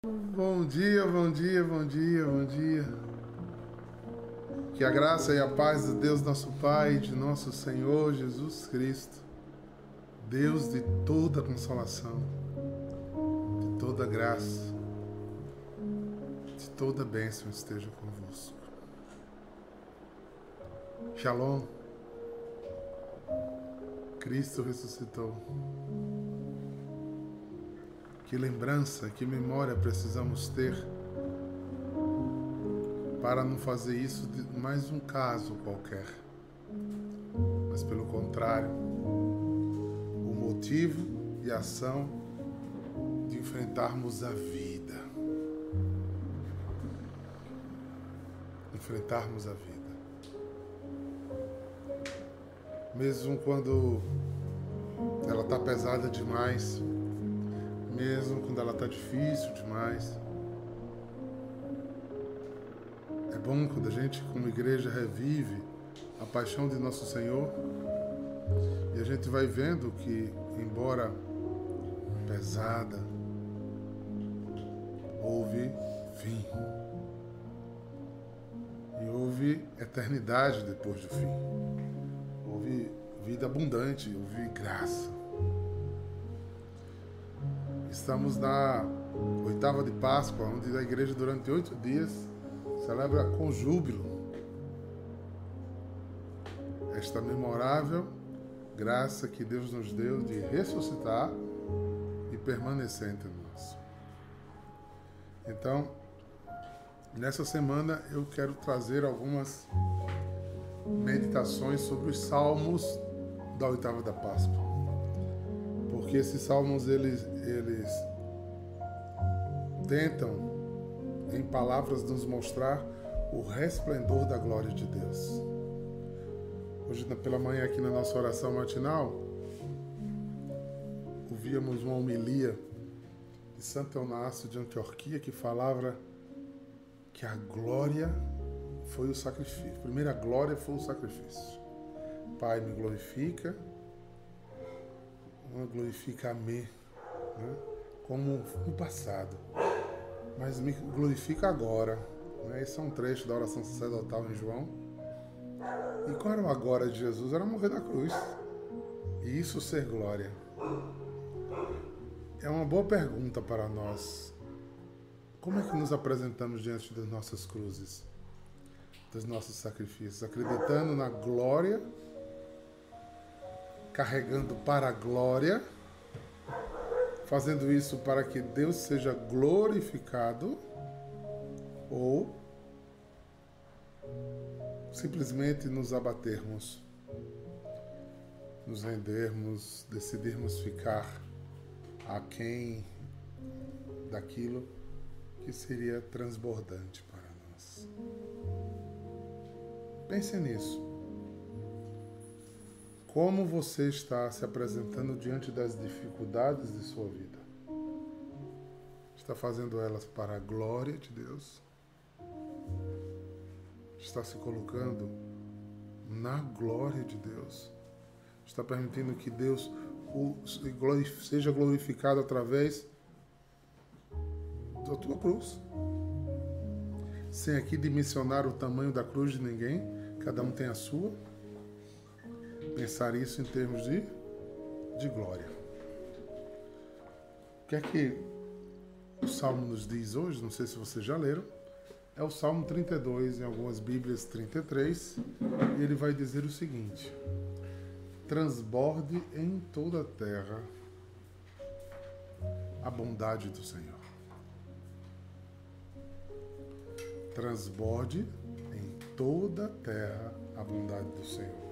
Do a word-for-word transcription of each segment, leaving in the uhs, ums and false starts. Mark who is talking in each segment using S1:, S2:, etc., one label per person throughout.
S1: Bom dia, bom dia, bom dia, bom dia. Que a graça e a paz de Deus nosso Pai, de nosso Senhor Jesus Cristo, Deus de toda consolação, de toda graça, de toda bênção esteja convosco. Shalom. Cristo ressuscitou. Que lembrança, que memória precisamos ter para não fazer isso de mais um caso qualquer, mas pelo contrário, o motivo e a ação de enfrentarmos a vida. Enfrentarmos a vida. Mesmo quando ela está pesada demais, mesmo quando ela está difícil demais. É bom quando a gente, como igreja, revive a paixão de nosso Senhor e a gente vai vendo que, embora pesada, houve fim. E houve eternidade depois do fim. Houve vida abundante, houve graça. Estamos na oitava de Páscoa, onde a igreja durante oito dias celebra com júbilo esta memorável graça que Deus nos deu de ressuscitar e permanecer entre nós. Então, nessa semana eu quero trazer algumas meditações sobre os salmos da oitava da Páscoa. Porque esses salmos, eles, eles tentam, em palavras, nos mostrar o resplendor da glória de Deus. Hoje, pela manhã, aqui na nossa oração matinal, ouvíamos uma homilia de Santo Eunácio de Antioquia que falava que a glória foi o sacrifício. A primeira glória foi o sacrifício. Pai, me glorifica, glorifica-me, né? Como no passado, mas me glorifica agora, né? Esse é um trecho da oração sacerdotal em João. E qual era o agora de Jesus? Era morrer na cruz, e isso ser glória. É uma boa pergunta para nós. Como é que nos apresentamos diante das nossas cruzes, dos nossos sacrifícios, acreditando na glória, carregando para a glória, fazendo isso para que Deus seja glorificado, ou simplesmente nos abatermos, nos rendermos, decidirmos ficar aquém daquilo que seria transbordante para nós. Pense nisso. Como você está se apresentando diante das dificuldades de sua vida? Está fazendo elas para a glória de Deus? Está se colocando na glória de Deus? Está permitindo que Deus seja glorificado através da tua cruz? Sem aqui dimensionar o tamanho da cruz de ninguém, cada um tem a sua. Pensar isso em termos de, de glória. O que é que o Salmo nos diz hoje? Não sei se vocês já leram. É o Salmo trinta e dois, em algumas Bíblias trinta e três. E ele vai dizer o seguinte: transborde em toda a terra a bondade do Senhor. Transborde em toda a terra a bondade do Senhor.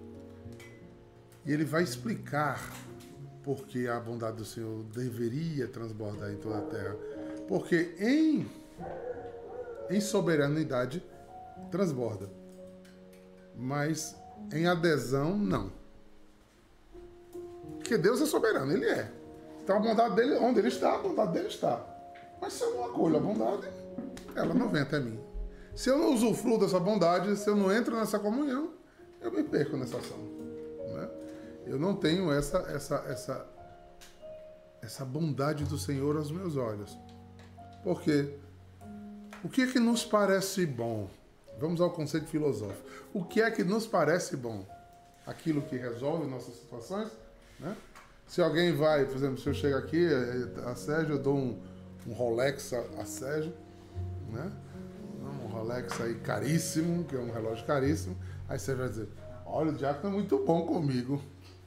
S1: E ele vai explicar por que a bondade do Senhor deveria transbordar em toda a terra. Porque em, em soberanidade transborda, mas em adesão não. Porque Deus é soberano, Ele é. Então a bondade dele, onde Ele está, a bondade dele está. Mas se eu não acolho a bondade, ela não vem até mim. Se eu não usufruo dessa bondade, se eu não entro nessa comunhão, eu me perco nessa ação. Né? Eu não tenho essa, essa, essa, essa bondade do Senhor aos meus olhos. Porque o que é que nos parece bom? Vamos ao conceito filosófico. O que é que nos parece bom? Aquilo que resolve nossas situações, né? Se alguém vai, por exemplo, se eu chego aqui, a Sérgio, eu dou um, um Rolex a, a Sérgio, né? Um Rolex aí caríssimo, que é um relógio caríssimo. Aí Sérgio vai dizer, olha, o Diácono é muito bom comigo.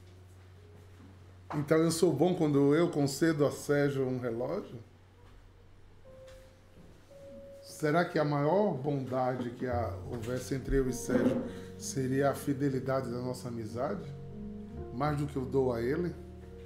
S1: Então eu sou bom quando eu concedo a Sérgio um relógio? Será que a maior bondade que houvesse entre eu e Sérgio seria a fidelidade da nossa amizade? Mais do que eu dou a ele?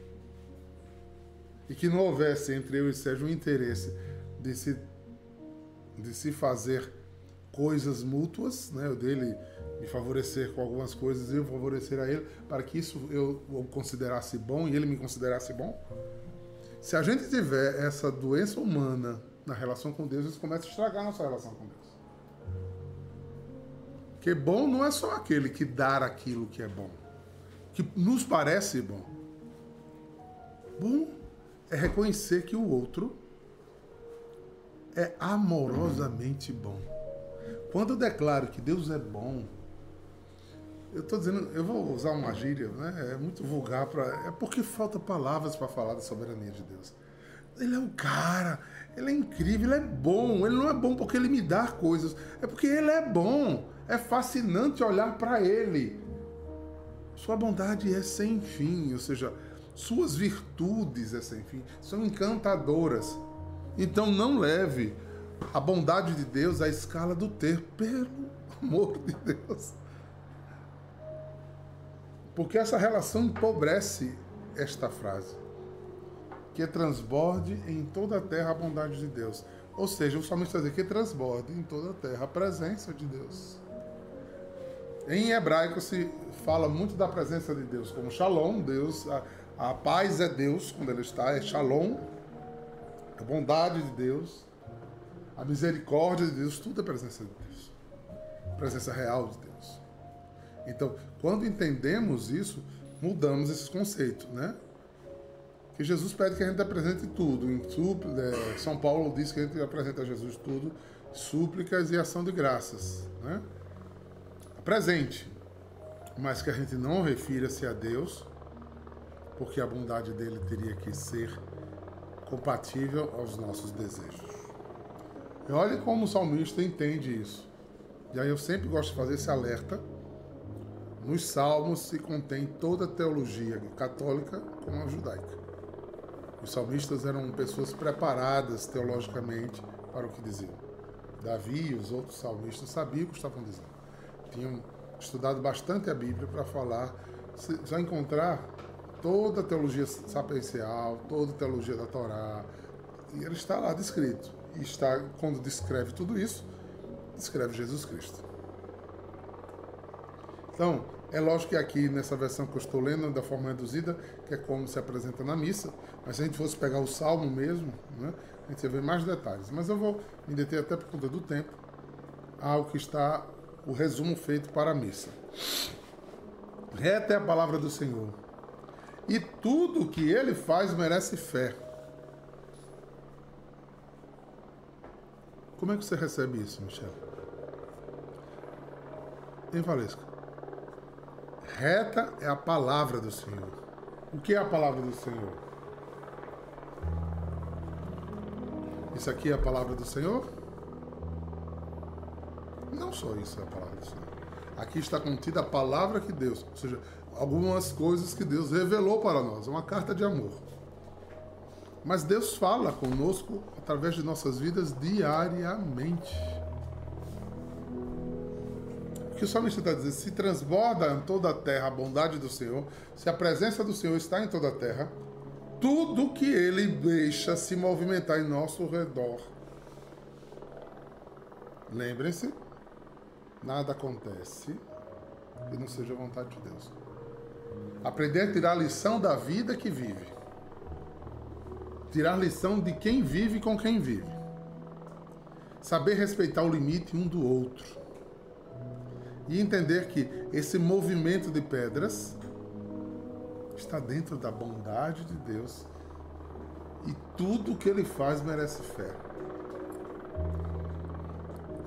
S1: E que não houvesse entre eu e Sérgio um interesse de se, de se fazer coisas mútuas, né? O dele me favorecer com algumas coisas e eu favorecer a ele, para que isso eu o considerasse bom e ele me considerasse bom? Se a gente tiver essa doença humana na relação com Deus, isso começa a estragar a nossa relação com Deus. Porque bom não é só aquele que dá aquilo que é bom, que nos parece bom. Bom é reconhecer que o outro é amorosamente bom. Quando eu declaro que Deus é bom, eu estou dizendo, eu vou usar uma gíria, né? É muito vulgar, pra, é porque falta palavras para falar da soberania de Deus. Ele é um cara, ele é incrível, ele é bom. Ele não é bom porque ele me dá coisas, é porque ele é bom. É fascinante olhar para ele. Sua bondade é sem fim, ou seja, suas virtudes é sem fim, são encantadoras. Então não leve a bondade de Deus à escala do ter, pelo amor de Deus. Porque essa relação empobrece esta frase. Que transborde em toda a terra a bondade de Deus. Ou seja, o salmista diz que transborde em toda a terra a presença de Deus. Em hebraico se fala muito da presença de Deus, como Shalom, Deus, a, a paz é Deus, quando ele está, é Shalom, a bondade de Deus, a misericórdia de Deus, tudo é presença de Deus. Presença real de Deus. Então, quando entendemos isso, mudamos esse conceito, né? Que Jesus pede que a gente apresente tudo. Em súplica, São Paulo diz que a gente apresenta a Jesus tudo, súplicas e ação de graças, né? Presente, mas que a gente não refira-se a Deus, porque a bondade dele teria que ser compatível aos nossos desejos. E olha como o salmista entende isso. E aí eu sempre gosto de fazer esse alerta. Nos salmos se contém toda a teologia católica como a judaica. Os salmistas eram pessoas preparadas teologicamente para o que diziam. Davi e os outros salmistas sabiam o que estavam dizendo. Tinham estudado bastante a Bíblia para falar, já encontrar toda a teologia sapiencial, toda a teologia da Torá, e ele está lá descrito. E está, quando descreve tudo isso, descreve Jesus Cristo. Então, é lógico que aqui, nessa versão que eu estou lendo, da forma reduzida, que é como se apresenta na missa, mas se a gente fosse pegar o Salmo mesmo, né, a gente ia ver mais detalhes. Mas eu vou me deter até por conta do tempo ao que está o resumo feito para a missa. Reta é a palavra do Senhor, e tudo o que ele faz merece fé. Como é que você recebe isso, Michel? Em Valesca. Reta é a palavra do Senhor. O que é a palavra do Senhor? Isso aqui é a palavra do Senhor? Não só isso é a palavra do Senhor. Aqui está contida a palavra que Deus, ou seja, algumas coisas que Deus revelou para nós. É uma carta de amor. Mas Deus fala conosco através de nossas vidas diariamente. O que o salmista está dizendo, se transborda em toda a terra a bondade do Senhor, se a presença do Senhor está em toda a terra, tudo que ele deixa se movimentar em nosso redor. Lembrem-se, nada acontece que não seja a vontade de Deus. Aprender a tirar a lição da vida que vive. Tirar a lição de quem vive com quem vive. Saber respeitar o limite um do outro. E entender que esse movimento de pedras está dentro da bondade de Deus e tudo o que ele faz merece fé.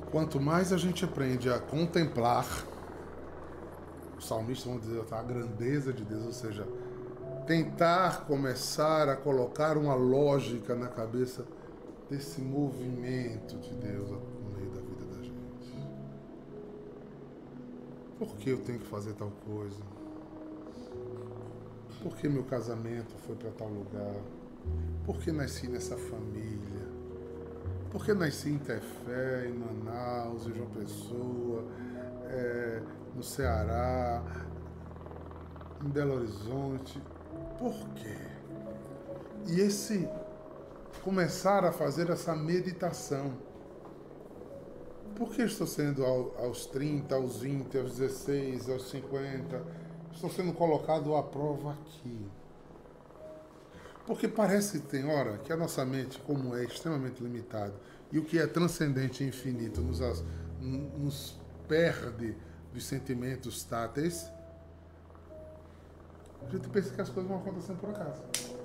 S1: quanto mais a gente aprende a contemplar, os salmistas vão dizer a grandeza de Deus, ou seja, tentar começar a colocar uma lógica na cabeça desse movimento de Deus no meio da vida da gente. Por que eu tenho que fazer tal coisa? Por que meu casamento foi para tal lugar? Por que nasci nessa família? Por que nasci em Tefé, em Manaus, em João Pessoa, é, no Ceará, em Belo Horizonte? Por quê? E esse começar a fazer essa meditação. Por que estou sendo aos trinta, aos vinte, aos dezesseis, aos cinquenta, estou sendo colocado à prova aqui? Porque parece que tem hora que a nossa mente, como é extremamente limitada, e o que é transcendente e infinito nos, nos perde dos sentimentos táteis, a gente pensa que as coisas vão acontecendo por acaso.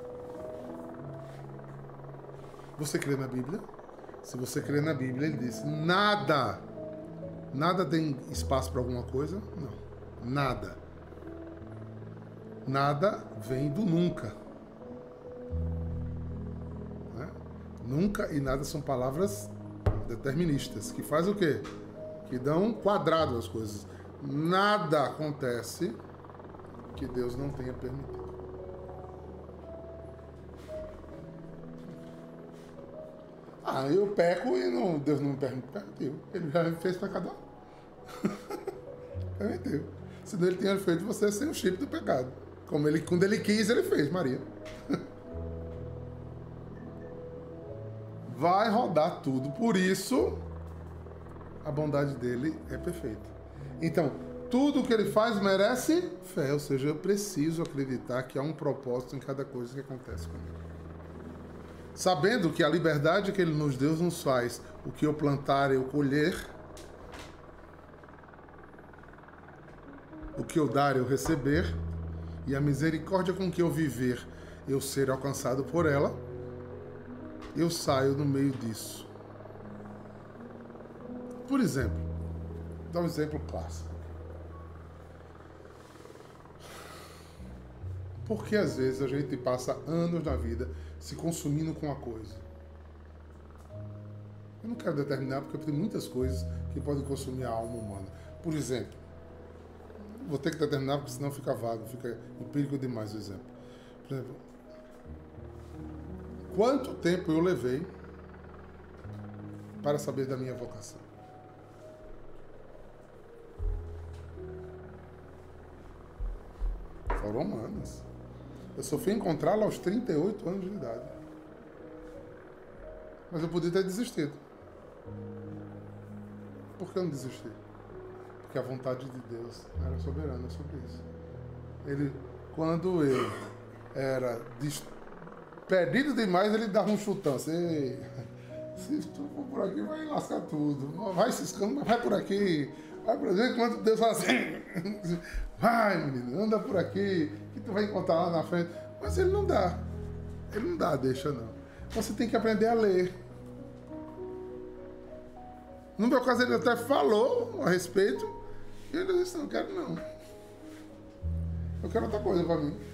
S1: Você crê na Bíblia? Se você crê na Bíblia, ele diz, nada, nada tem espaço para alguma coisa? Não, nada. Nada vem do nunca. Né? Nunca e nada são palavras deterministas, que faz o quê? Que dão quadrado às coisas. Nada acontece que Deus não tenha permitido. Ah, eu peco e não, Deus não me permitiu. Ele já me fez pecador. Permitiu. Senão ele tinha feito você sem o chip do pecado. Como ele, quando ele quis, ele fez, Maria. Vai rodar tudo. Por isso, a bondade dele é perfeita. Então, tudo que ele faz merece fé. Ou seja, eu preciso acreditar que há um propósito em cada coisa que acontece comigo. Sabendo que a liberdade que ele nos deu nos faz o que eu plantar eu colher, o que eu dar eu receber, e a misericórdia com que eu viver eu ser alcançado por ela, eu saio no meio disso. Por exemplo, vou dar um exemplo clássico. Porque às vezes a gente passa anos na vida se consumindo com a coisa. Eu não quero determinar porque tem muitas coisas que podem consumir a alma humana. Por exemplo, vou ter que determinar porque senão fica vago, fica empírico demais o exemplo. Por exemplo, quanto tempo eu levei para saber da minha vocação? Foram anos. Eu só fui encontrá-la aos trinta e oito anos de idade. Mas eu podia ter desistido. Por que eu não desisti? Porque a vontade de Deus era soberana sobre isso. Ele, quando eu era perdido demais, ele dava um chutão. Assim, se tu for por aqui, vai lascar tudo. Vai ciscando, mas vai por aqui. Vai por aqui. Quando Deus fala assim, vai, menino, anda por aqui, que tu vai encontrar lá na frente. Mas ele não dá. Ele não dá, deixa não. Você tem que aprender a ler. No meu caso, ele até falou a respeito. E ele disse, não quero não. Eu quero outra coisa para mim.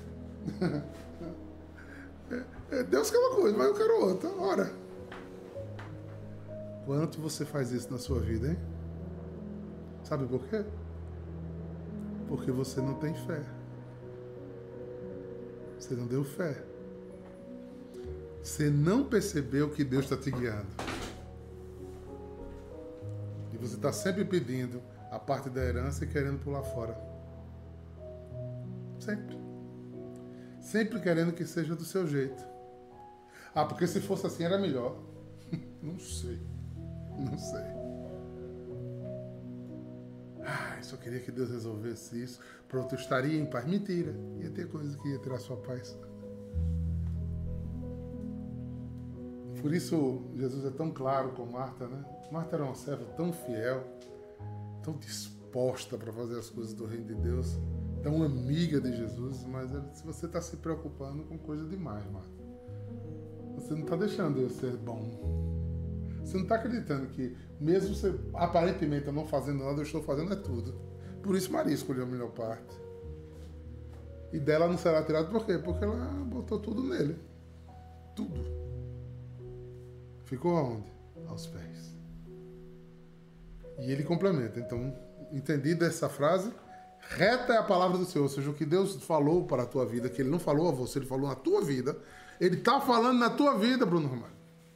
S1: Deus quer uma coisa, mas eu quero outra. Ora. Quanto você faz isso na sua vida, hein? Sabe por quê? Porque você não tem fé. Você não deu fé. Você não percebeu que Deus está te guiando. E você está sempre pedindo a parte da herança e querendo pular fora. Sempre. Sempre querendo que seja do seu jeito. Ah, porque se fosse assim era melhor. Não sei. Não sei. Ah, só queria que Deus resolvesse isso. Pronto, eu estaria em paz. Mentira. Ia ter coisa que ia tirar sua paz. Por isso, Jesus é tão claro com Marta, né? Marta era uma serva tão fiel, tão disposta para fazer as coisas do reino de Deus, tão amiga de Jesus, mas se você está se preocupando com coisa demais, Marta, você não está deixando eu ser bom. Você não está acreditando que, mesmo você aparentemente eu não fazendo nada, eu estou fazendo é tudo. Por isso Maria escolheu a melhor parte. E dela não será tirado por quê? Porque ela botou tudo nele. Tudo. Ficou aonde? Aos pés. E ele complementa. Então, entendida essa frase, reta é a palavra do Senhor. Ou seja, o que Deus falou para a tua vida, que Ele não falou a você, Ele falou na tua vida. Ele está falando na tua vida, Bruno Romário.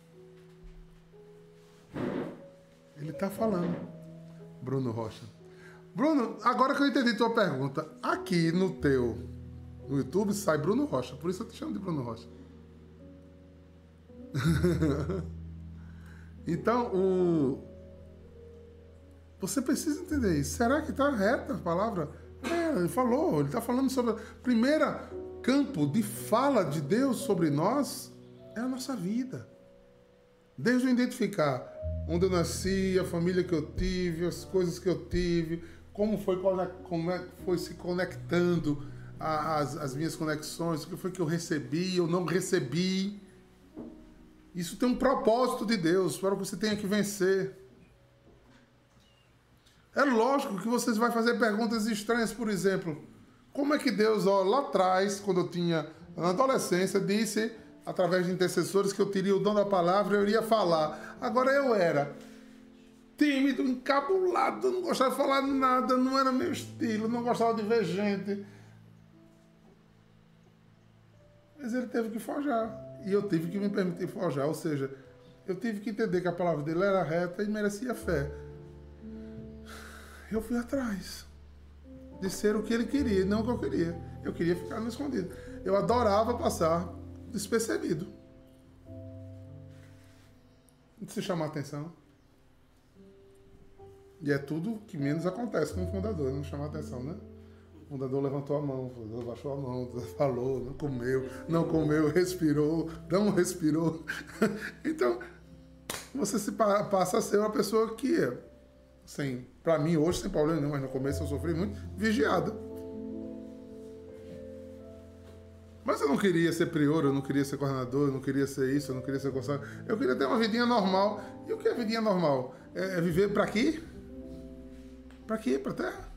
S1: Ele está falando. Bruno Rocha. Bruno, agora que eu entendi tua pergunta, aqui no teu, no YouTube sai Bruno Rocha, por isso eu te chamo de Bruno Rocha. Então, o... você precisa entender isso. Será que está reta a palavra? É, ele falou, ele está falando sobre... O primeiro campo de fala de Deus sobre nós é a nossa vida. Desde eu identificar onde eu nasci, a família que eu tive, as coisas que eu tive, como foi, como é, foi se conectando as, as minhas conexões, o que foi que eu recebi, eu não recebi. Isso tem um propósito de Deus, para que você tenha que vencer. É lógico que você vai fazer perguntas estranhas, por exemplo, como é que Deus, ó, lá atrás, quando eu tinha, na adolescência, disse, através de intercessores, que eu teria o dom da palavra e eu iria falar. Agora eu era tímido, encabulado, não gostava de falar nada, não era meu estilo, não gostava de ver gente. Mas ele teve que forjar. E eu tive que me permitir forjar. Ou seja, eu tive que entender que a palavra dele era reta e merecia fé. Eu fui atrás de ser o que ele queria, não o que eu queria. Eu queria ficar no escondido. Eu adorava passar despercebido. De se chamar a atenção. E é tudo que menos acontece com o fundador, não chamar a atenção, né? O fundador levantou a mão, o fundador baixou a mão, falou, não comeu, não comeu, respirou, não respirou. Então, você se passa a ser uma pessoa que, assim, para mim hoje, sem problema nenhum, mas no começo eu sofri muito, vigiada. Mas eu não queria ser prior, eu não queria ser coordenador, eu não queria ser isso, eu não queria ser conselheiro. Eu queria ter uma vidinha normal. E o que é vidinha normal? É viver para quê? Para quê? Para a terra?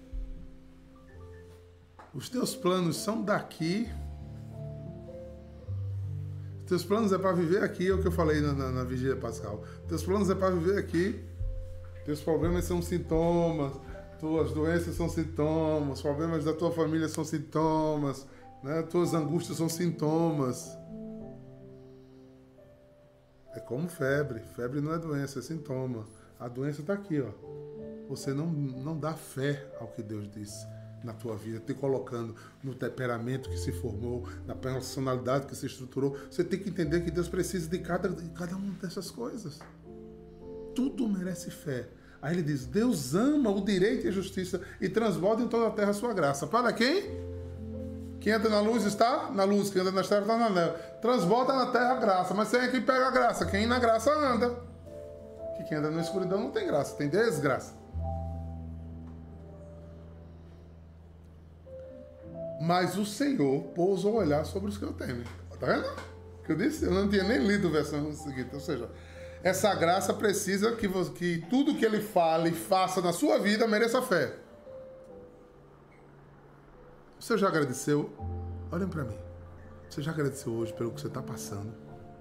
S1: Os teus planos são daqui. Os teus planos é para viver aqui, é o que eu falei na, na, na vigília pascal. Os teus planos é para viver aqui. Teus problemas são sintomas. Tuas doenças são sintomas. Os problemas da tua família são sintomas. Né? Tuas angústias são sintomas. É como febre. Febre não é doença, é sintoma. A doença está aqui, ó. Você não, não dá fé ao que Deus disse na tua vida, te colocando no temperamento que se formou, na personalidade que se estruturou. Você tem que entender que Deus precisa de cada, de cada uma dessas coisas. Tudo merece fé. Aí ele diz, Deus ama o direito e a justiça e transborda em toda a terra a sua graça. Para quem? Quem anda na luz está na luz, quem anda nas trevas está na neve. Transborda na terra a graça, mas quem é que pega a graça? Quem na graça anda. Que quem anda na escuridão não tem graça, tem desgraça. Mas o Senhor pôs o olhar sobre os que eu temo. Tá vendo? O que eu disse? Eu não tinha nem lido a versão seguinte. Ou seja, essa graça precisa que, você, que tudo que Ele fale e faça na sua vida mereça fé. Você já agradeceu? Olhem para mim. Você já agradeceu hoje pelo que você está passando?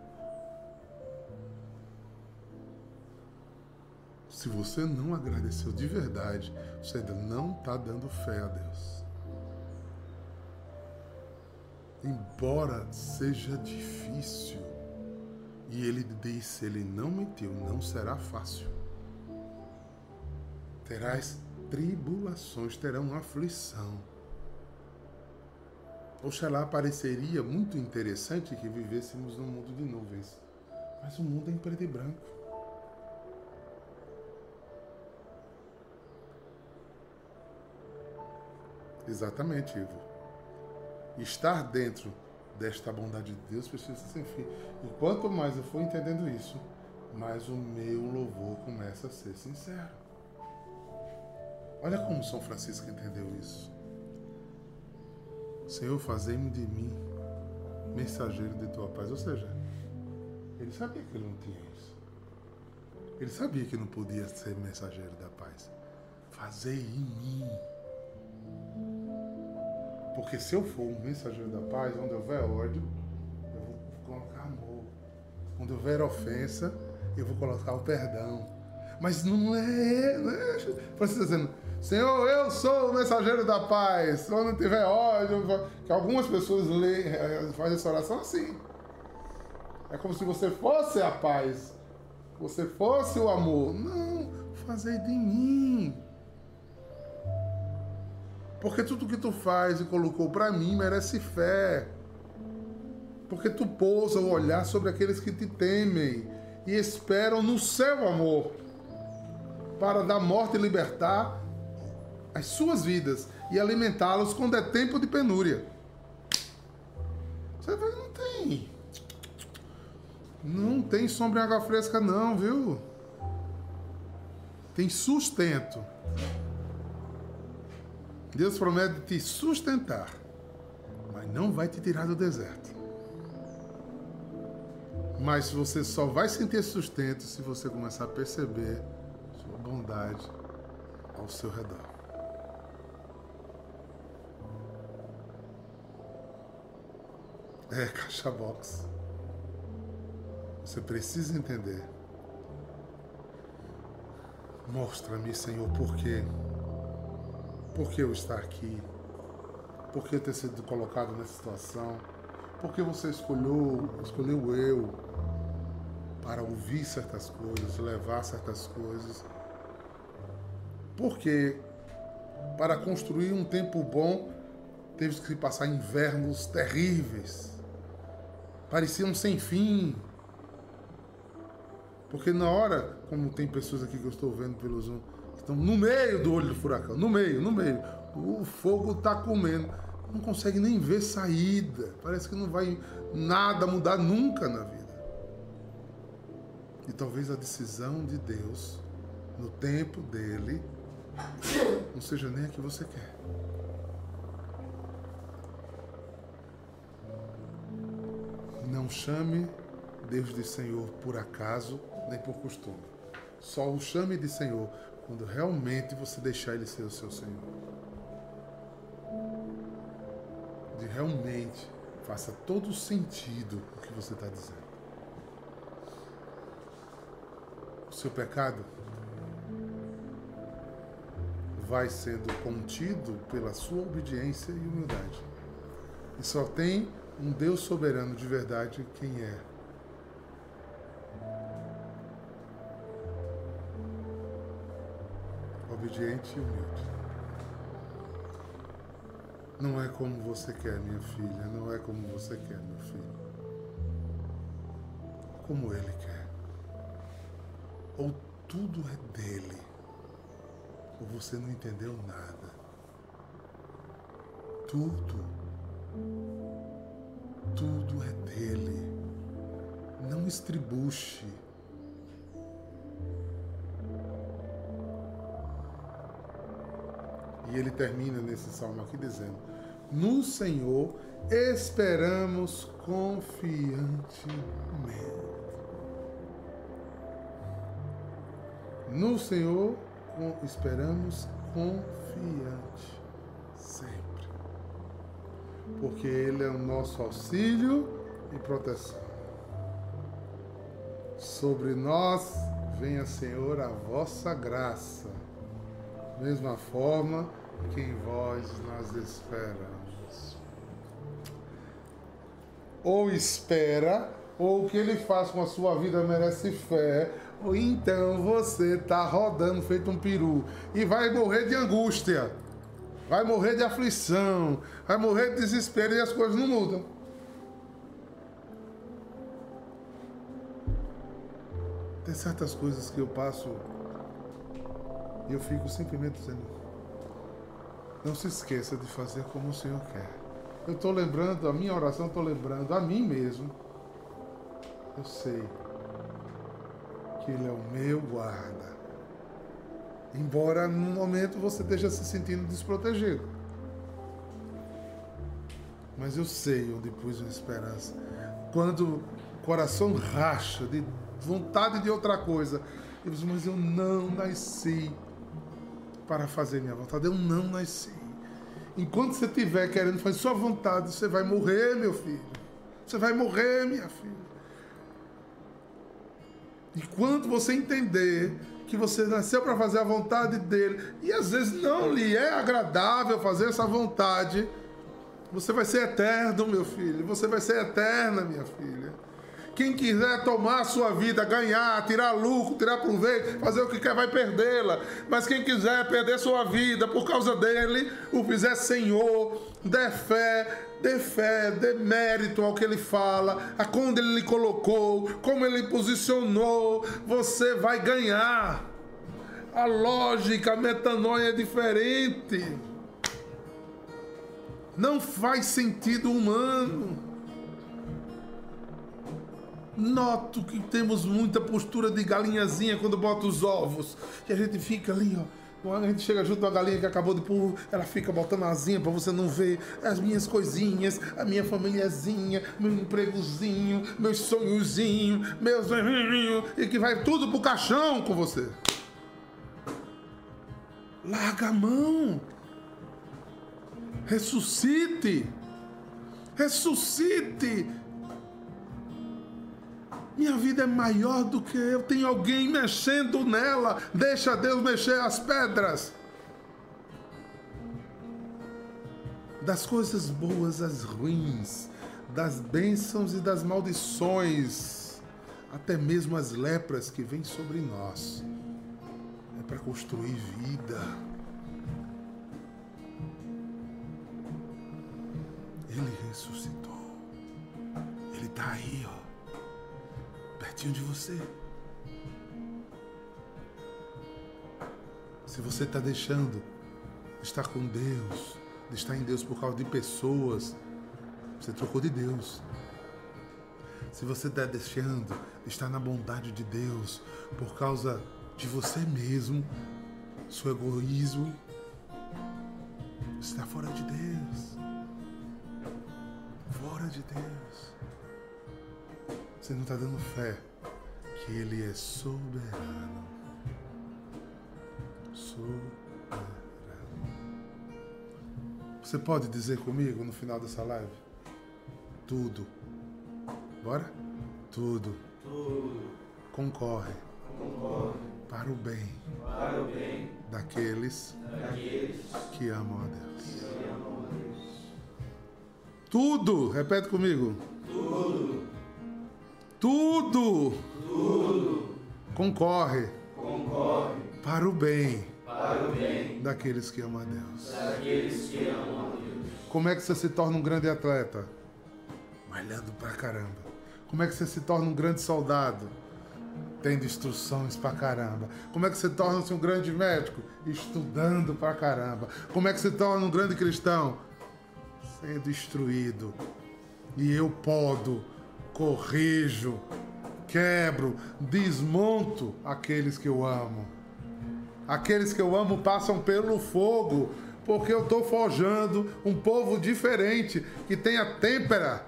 S1: Se você não agradeceu de verdade, você ainda não está dando fé a Deus. Embora seja difícil, e ele disse, ele não mentiu, não será fácil. Terás tribulações, terão aflição. Oxalá pareceria muito interessante que vivêssemos num mundo de nuvens, mas o mundo é em preto e branco. Exatamente, Ivo. Estar dentro desta bondade de Deus precisa ser fim. E quanto mais eu for entendendo isso, mais o meu louvor começa a ser sincero. Olha como São Francisco entendeu isso. Senhor, fazei-me de mim mensageiro de tua paz. Ou seja, ele sabia que ele não tinha isso. Ele sabia que não podia ser mensageiro da paz. Fazei em mim. Porque se eu for um mensageiro da paz, onde houver ódio, eu vou colocar amor. Onde houver ofensa, eu vou colocar o perdão. Mas não é... Não é você está dizendo, Senhor, eu sou o mensageiro da paz. Onde tiver ódio... Que algumas pessoas lê, fazem essa oração assim. É como se você fosse a paz. Você fosse o amor. Não, fazei de mim. Porque tudo que tu faz e colocou para mim merece fé. Porque tu pousa o olhar sobre aqueles que te temem e esperam no seu amor para da morte libertar as suas vidas e alimentá-los quando é tempo de penúria. Você vê, não tem. Não tem sombra em água fresca não, viu? Tem sustento. Deus promete te sustentar, mas não vai te tirar do deserto. Mas você só vai sentir sustento se você começar a perceber sua bondade ao seu redor. É, caixa box. Você precisa entender. Mostra-me, Senhor, por quê? Por que eu estar aqui? Por que eu ter sido colocado nessa situação? Por que você escolheu, escolheu eu para ouvir certas coisas, levar certas coisas? Porque para construir um tempo bom, teve que passar invernos terríveis. Pareciam sem fim. Porque na hora, como tem pessoas aqui que eu estou vendo pelo Zoom, que estão no meio do olho do furacão, no meio, no meio, o fogo está comendo, não consegue nem ver saída, parece que não vai nada mudar nunca na vida. E talvez a decisão de Deus, no tempo dele, não seja nem a que você quer. Não chame Deus de Senhor por acaso, nem por costume. Só o chame de Senhor quando realmente você deixar Ele ser o seu Senhor. De realmente faça todo sentido o que você está dizendo. O seu pecado vai sendo contido pela sua obediência e humildade. E só tem um Deus soberano de verdade quem é. Obediente e humilde. Não é como você quer, minha filha. Não é como você quer, meu filho. Como Ele quer. Ou tudo é dele, ou você não entendeu nada. Tudo. Tudo é dele. Não estribuche. E ele termina nesse salmo aqui dizendo: no Senhor esperamos confiantemente. No Senhor esperamos confiante sempre. Porque Ele é o nosso auxílio e proteção. Sobre nós venha, Senhor, a vossa graça. Mesma forma que em vós nós esperamos. Ou espera, ou o que Ele faz com a sua vida merece fé, ou então você está rodando feito um peru e vai morrer de angústia, vai morrer de aflição, vai morrer de desespero e as coisas não mudam. Tem certas coisas que eu passo e eu fico simplesmente dizendo: não se esqueça de fazer como o Senhor quer. Eu estou lembrando, a minha oração, estou lembrando a mim mesmo. Eu sei que Ele é o meu guarda. Embora no momento você esteja se sentindo desprotegido. Mas eu sei onde pus a esperança. Quando o coração racha de vontade de outra coisa. Ele diz, mas eu não nasci para fazer minha vontade, eu não nasci. Enquanto você estiver querendo fazer sua vontade, você vai morrer, meu filho. Você vai morrer, minha filha. E quando você entender que você nasceu para fazer a vontade dele, e às vezes não lhe é agradável fazer essa vontade, você vai ser eterno, meu filho. Você vai ser eterna, minha filha. Quem quiser tomar a sua vida, ganhar, tirar lucro, tirar proveito, fazer o que quer, vai perdê-la. Mas quem quiser perder sua vida por causa dele, o fizer Senhor, dê fé, dê fé, dê mérito ao que ele fala, a quando ele lhe colocou, como ele posicionou, você vai ganhar. A lógica, a metanoia é diferente. Não faz sentido humano. Noto que temos muita postura de galinhazinha quando bota os ovos. E a gente fica ali, ó. Quando a gente chega junto à galinha que acabou de pôr, ela fica botando asinha pra você não ver as minhas coisinhas, a minha famíliazinha, meu empregozinho, meus sonhozinhos, meus... e que vai tudo pro caixão com você. Larga a mão. Ressuscite. Ressuscite. Minha vida é maior do que eu. Tem alguém mexendo nela. Deixa Deus mexer as pedras. Das coisas boas às ruins, das bênçãos e das maldições, até mesmo as lepras que vêm sobre nós. É para construir vida. Ele ressuscitou. Ele está aí, ó. Pertinho de você. Se você está deixando de estar com Deus, de estar em Deus por causa de pessoas, você trocou de Deus. Se você está deixando de estar na bondade de Deus por causa de você mesmo, seu egoísmo, você está fora de Deus. Fora de Deus. Você não está dando fé que Ele é soberano. Soberano. Você pode dizer comigo no final dessa live? Tudo. Bora? Tudo.
S2: Tudo.
S1: Concorre.
S2: Concorre.
S1: Para o bem.
S2: Para o bem.
S1: Daqueles.
S2: Daqueles.
S1: Que amam a Deus.
S2: Que amam a Deus.
S1: Tudo. Repete comigo.
S2: Tudo.
S1: Tudo,
S2: tudo
S1: concorre,
S2: concorre
S1: para o bem,
S2: para o bem
S1: daqueles que amam a Deus.
S2: Daqueles que amam a Deus.
S1: Como é que você se torna um grande atleta? Malhando pra caramba. Como é que você se torna um grande soldado? Tendo instruções pra caramba. Como é que você torna-se um grande médico? Estudando pra caramba. Como é que você torna um grande cristão? Sendo instruído. E eu podo, corrijo, quebro, desmonto aqueles que eu amo. Aqueles que eu amo passam pelo fogo, porque eu estou forjando um povo diferente, que tenha têmpera.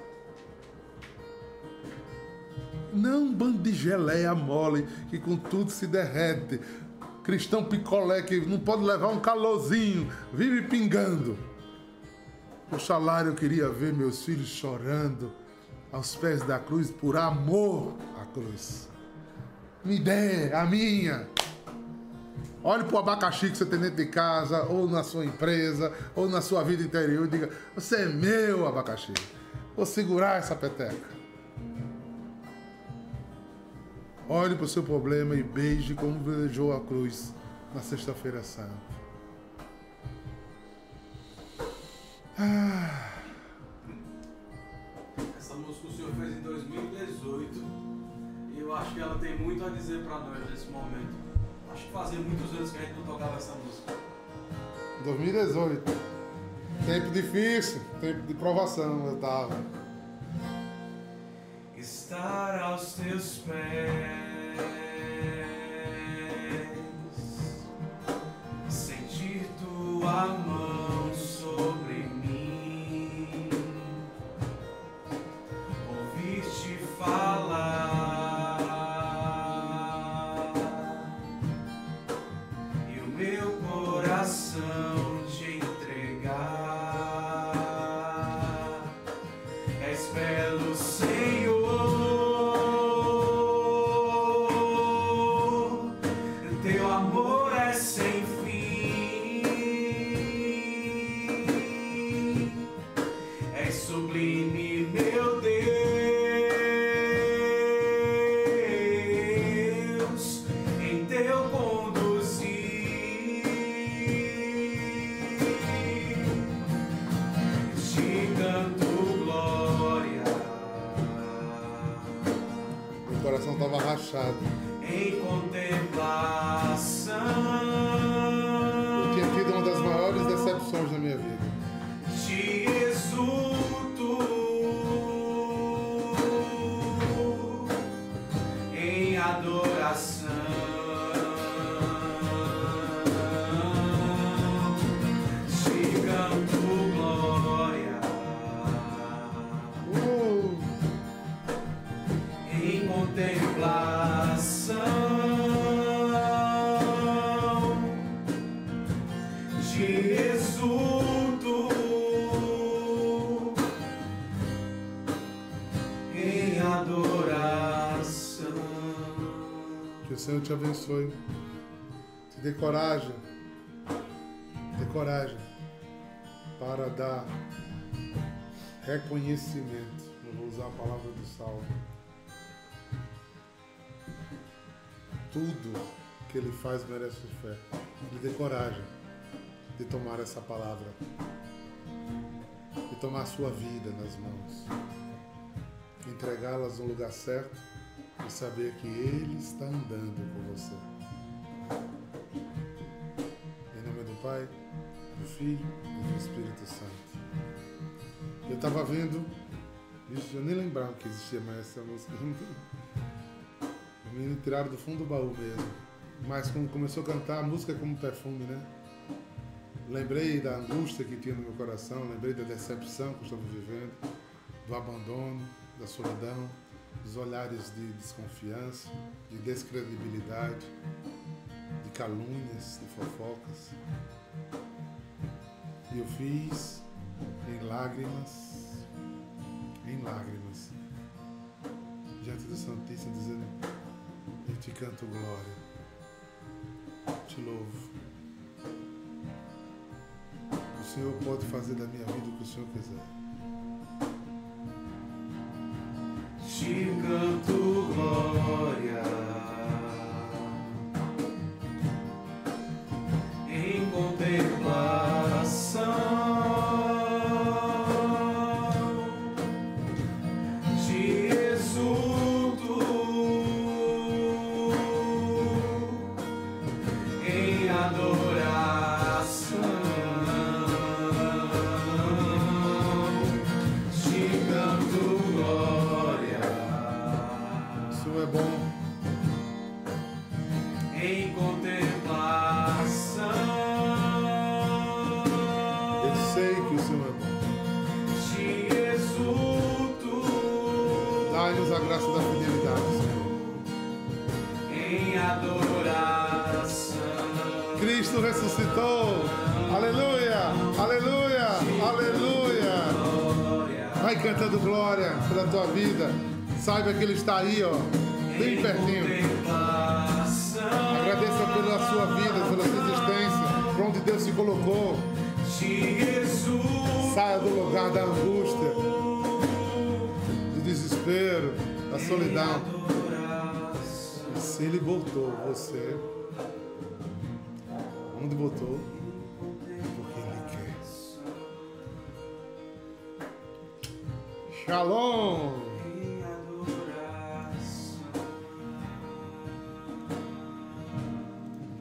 S1: Não um bando de geleia mole, que com tudo se derrete. Cristão picolé, que não pode levar um calorzinho, vive pingando. Oxalá eu queria ver meus filhos chorando aos pés da cruz, por amor à cruz. Me dê a minha. Olhe para o abacaxi que você tem dentro de casa, ou na sua empresa, ou na sua vida interior, e diga, você é meu abacaxi. Vou segurar essa peteca. Olhe para o seu problema e beije como beijou a cruz na Sexta-feira Santa. Ah...
S3: Essa música o senhor fez em dois mil e dezoito e eu acho que ela tem muito a dizer pra nós nesse momento. Acho que fazia muitos anos que a gente não tocava essa música.
S1: dois mil e dezoito. Tempo difícil, tempo de provação eu tava.
S3: Estar aos teus pés, sentir tua mão sobre falar
S1: Que o Senhor te abençoe. Te dê coragem. Dê coragem para dar reconhecimento. Eu vou usar a palavra do Salmo. Tudo que ele faz merece fé. Lhe dê coragem de tomar essa palavra. De tomar a sua vida nas mãos. Entregá-las no lugar certo e saber que Ele está andando com você. Em nome do Pai, do Filho e do Espírito Santo. Eu estava vendo, bicho, eu nem lembrava que existia mais essa música. Me tiraram do fundo do baú mesmo. Mas quando começou a cantar, a música é como perfume, né? Lembrei da angústia que tinha no meu coração, lembrei da decepção que eu estava vivendo, do abandono, da solidão, dos olhares de desconfiança, de descredibilidade, de calúnias, de fofocas. E eu fiz em lágrimas, em lágrimas, diante do Santíssimo, dizendo: eu te canto glória, te louvo. O Senhor pode fazer da minha vida o que o Senhor quiser.
S2: Te canto glória em contemplação, te exulto em adoração, te canto glória.
S1: É bom.
S2: Em contemplação,
S1: Eu sei que o Senhor é bom.
S2: te exulto
S1: Dai-nos a graça da fidelidade, Senhor.
S2: em adoração.
S1: Cristo ressuscitou. Aleluia, aleluia, aleluia. Vai cantando glória pela tua vida. Saiba que Ele está aí, ó, bem pertinho. Agradeça pela sua vida, pela sua existência, por onde Deus se colocou. Saia do lugar da angústia, do desespero, da solidão. E se Ele botou você, onde botou, é porque Ele quer. Shalom!